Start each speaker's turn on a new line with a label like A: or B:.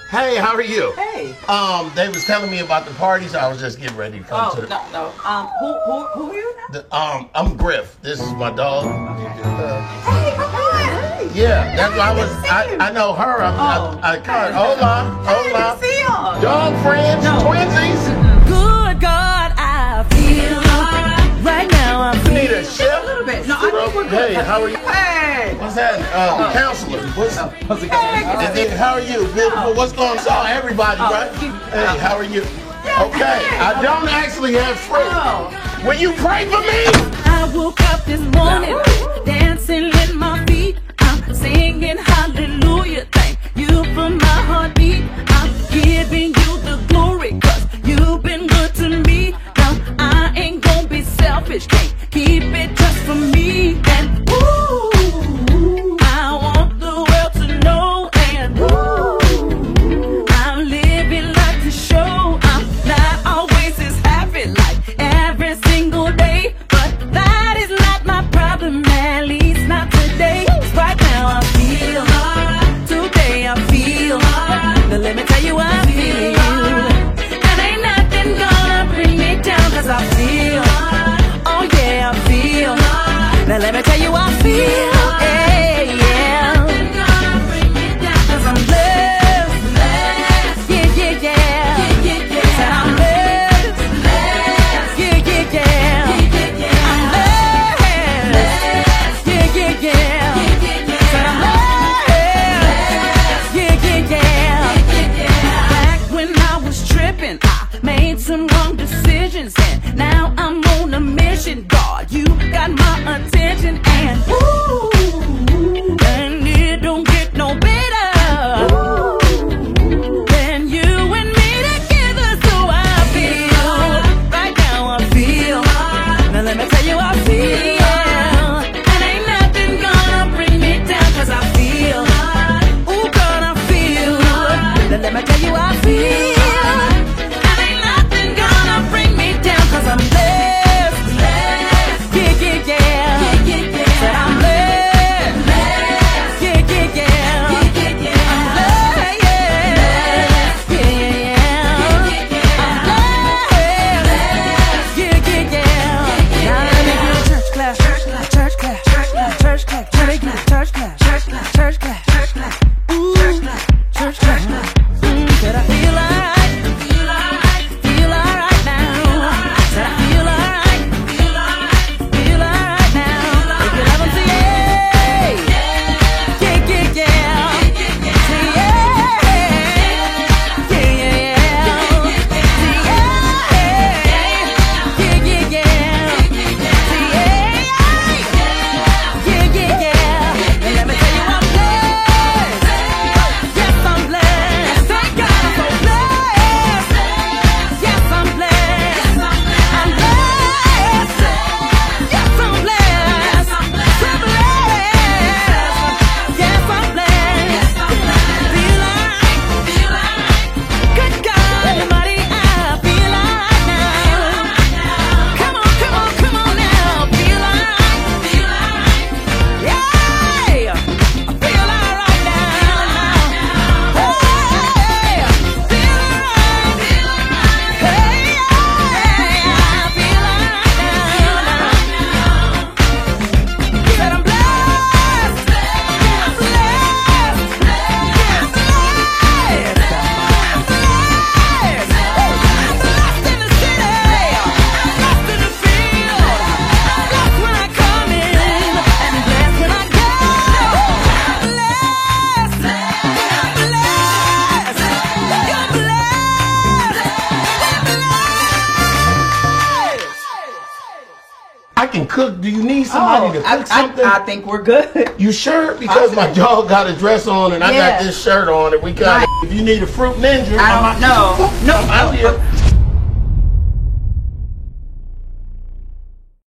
A: Hey, how are you?
B: Hey.
A: They was telling me about the parties. I was just getting ready to come to the.
B: No. Who are you now?
A: I'm Griff. This is my dog.
B: Hey, come on.
A: Yeah, that's why I know her. I can't. Hold on.
B: See y'all.
A: Dog friends, twinsies.
C: Good God, I feel right now. I
A: You need a chef?
B: A little bit. No, I think we're good.
A: Hey, how are you?
B: Hey.
A: What's that? Counselor. How's it going? And then, how are you? Beautiful. What's going on? Everybody, right? Hey, how are you? Okay. I don't actually have fruit. Will you pray for me?
C: I woke up this morning, dancing with my feet. I'm singing hallelujah. Thank you for my heartbeat. I'm giving you the glory, 'cause you've been good to me. Now I ain't gonna be selfish. Can't keep it just for me. And ooh, I want the world to know. And ooh, I'm living life to show. I'm not always as happy like every single day, but that is not my problem, at least not today. 'Cause right now I feel, today I feel. Now let me tell you how I feel. And ain't nothing gonna bring me down, 'cause I feel, oh yeah, I feel. Now let me tell you how I feel, yeah. 'Cause I'm blessed, yeah. Said I'm blessed, yeah. I'm blessed, yeah. Said I'm blessed, yeah. Back when I was tripping, I made some wrong decisions, and now I'm on a mission. God, you got my attention, and ooh, and it don't get no better than you and me together. So I feel, right now I feel. Now let me tell you how I feel. And ain't nothing gonna bring me down, 'cause I feel, ooh, God, I feel. Now let me tell you how I feel. And ain't nothing gonna bring me down, 'cause I'm blessed, yeah. Said I'm blessed, yeah. I'm blessed, yeah. I'm blessed, yeah. Now let me get a church class. Let me get a church class. Ooh, church class. Said I feel alright. Feel alright now. Said I feel alright. Feel alright now. If you love 'em, say yeah. Yeah. Say yeah. And let me tell you I'm blessed. Yes, I'm blessed. Thank God I'm so blessed. Yes, I'm blessed. I'm blessed. Yes, I'm blessed. So blessed. Yes, I'm blessed. Feel alright. Good God Almighty, I feel alright now. Come on now. Feel alright. Yeah, I feel alright now. Hey, feel alright. Hey, I feel alright now. Said I'm blessed. Blessed in the city. Blessed in the field. Blessed when I come in, and blessed when I go. Blessed. You're blessed.
A: I can cook. Do you need somebody to cook something?
B: I think we're good.
A: You sure? Because my dog got a dress on and I got this shirt on and we got. If you need a fruit ninja,
B: I don't know. No,
A: I'm out here.